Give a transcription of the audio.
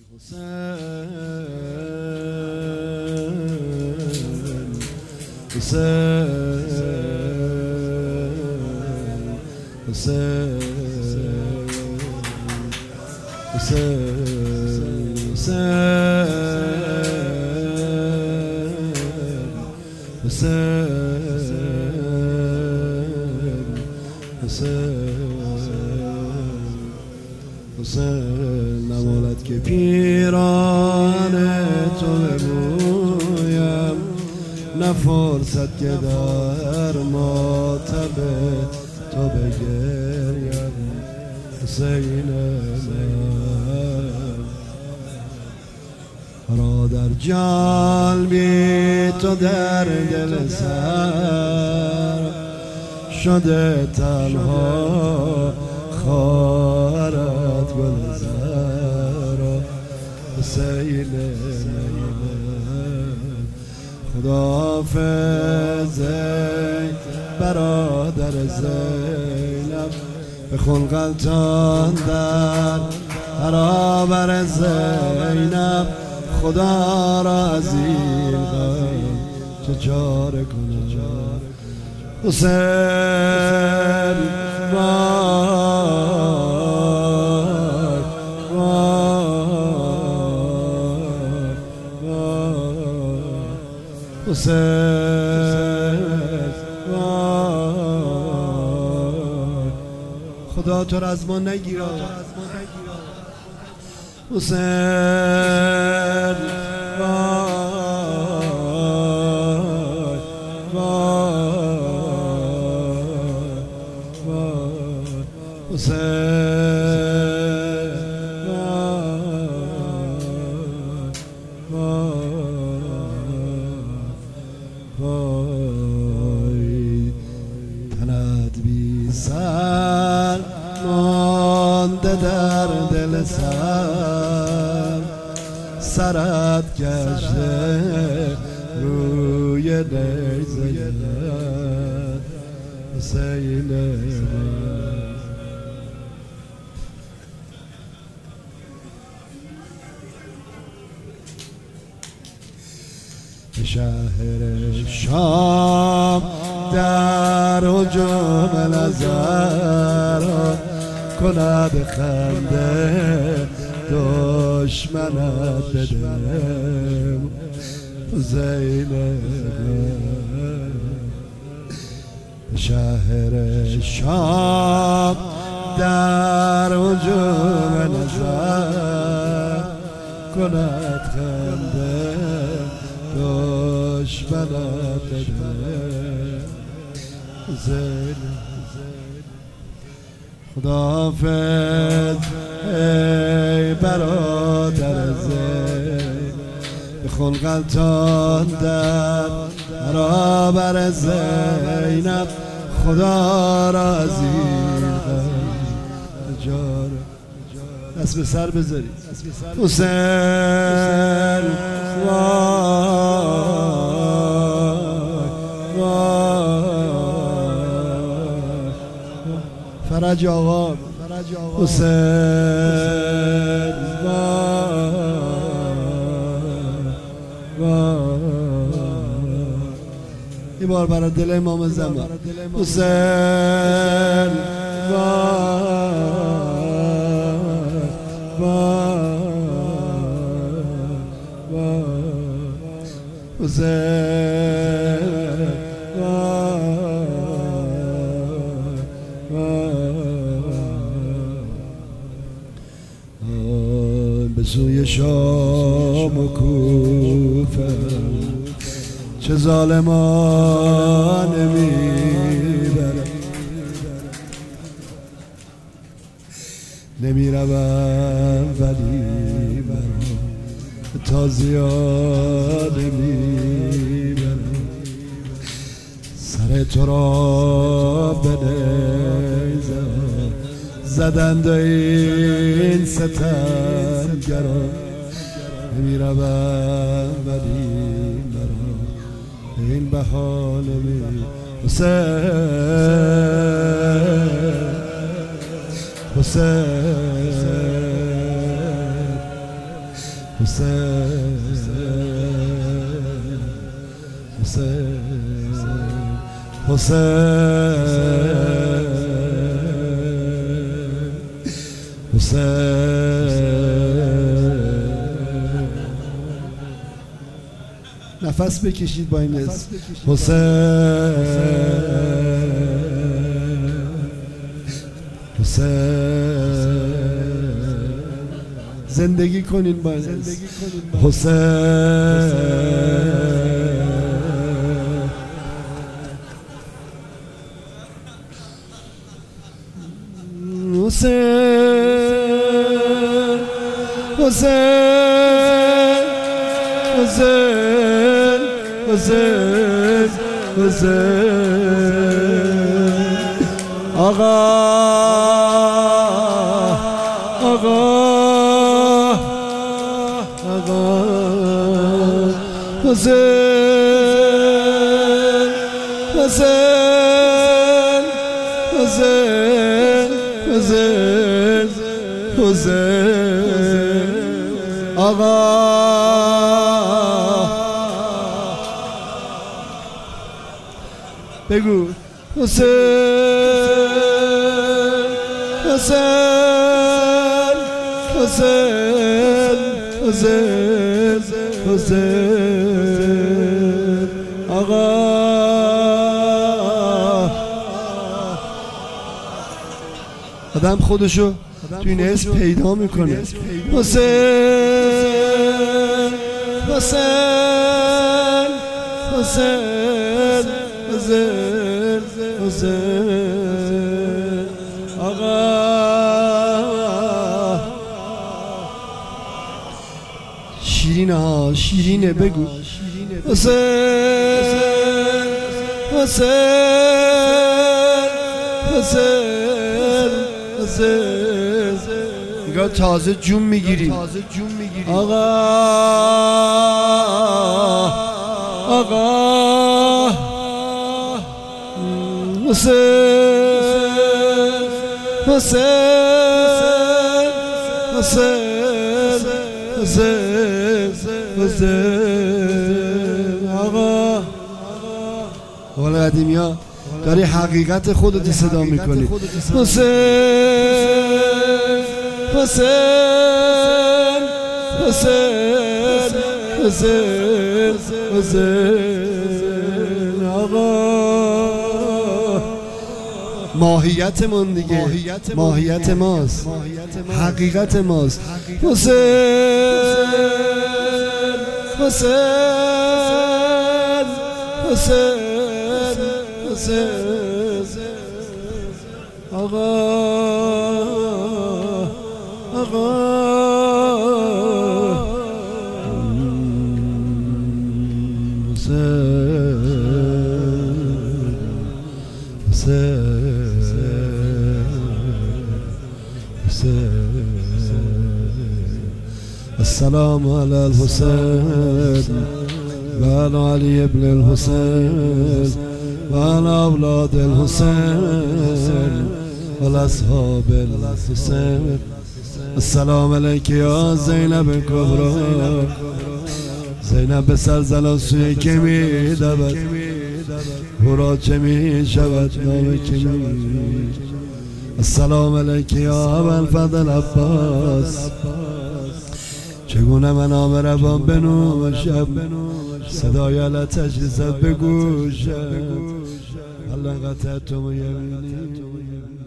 حسین نمالد که پیران تو ببویم، نه فرصت که در ماتب تو بگریم. حسین من را در جان بی تو در دل سر شده، تنها خواهرت گلزار. حسین خداحافظ برادر زینب، بخون غلطان در برابر زینب. خدا را از این غم چاره کنه. حسین حسین خدا تو را از ما نگیره. حسین تنت بی سر مانده در دل سر، سرت گشته روی نیزه. حسین شهر شام در هجوم نظر کند خنده دشمنت بدم. زینب شهر شام در هجوم نظر کند خنده دشمنت بدم. خداحافظ ای برادر زین، بخون غلطان در برابر زینب. خدا را از این غم جاره. دست به سر بذارید. حسین فرج آقا حسین یه بار برای دل امام زمان. حسین به سوی شام و کوفه چه ظالمان میبرم، نمیروم ولی من تازیان میبرم. سر تو را به نیزه زدند این ستمگران، نمیروم ولی مرا این بهانه می. حسین حسین حسین حسین حسین. نفس بکشید با این اسم حسین حسین. زندگی کنین با این اسم حسین حسین حسین حسین حسین حسین. آقا آقا آقا حسین حسین حسین حسین حسین. آقا بگو حسین حسین حسین حسین حسین. آقا آدم خودشو تو این اسم پیدا میکنه. حسین حسین حسین حسین حسین. آقا شیرینه ها شیرینه بگو حسین حسین حسین حسین. نگاه تازه جون میگیری آقا آقا حسین حسین حسین حسین حسین. آقا قول قدیمی ها داری حقیقت خودت صدا میکنی. حسین حسین حسین حسین حسین. آقا ماهیتمون دیگه ماهیت ماست حقیقت ماست. حسین حسین حسین حسین. آقا آقا السلام على الحسين وعلى علي بن الحسين وعلى أولاد الحسين والأصحاب الحسين. السلام عليك يا زينب الكبرى. زینب به سر زلاسوی که می دود برا چه می شود نام که می. السلام علیک یا ابوالفضل عباس. چگونه من آمربان بنوشم صدای علتش رسد به گوشم. الله قطعتم یمینی